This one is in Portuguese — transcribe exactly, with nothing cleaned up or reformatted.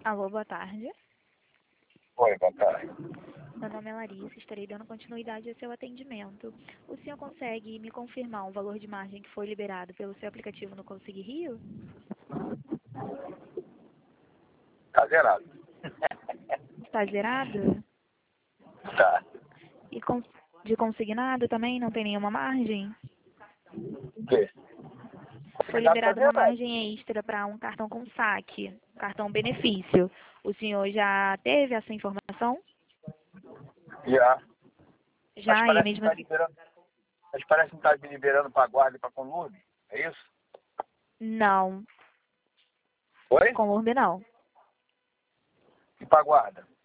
Alô, boa tarde. Oi, boa tarde. Meu nome é Larissa, estarei dando continuidade ao seu atendimento. O senhor consegue me confirmar o valor de margem que foi liberado pelo seu aplicativo no Consegui Rio? Tá zerado. Está zerado? Tá. E con- de consignado também não tem nenhuma margem? O quê? Foi Cuidado, tá liberada uma zerado. margem extra para um cartão com saque, um cartão benefício. O senhor já teve essa informação? Já. Mas Já, e parece que mesmo tá assim, liberando. Mas parece que tá me liberando pra guarda e pra conlume. É isso? não, Oi? com urbe não. E pra guarda?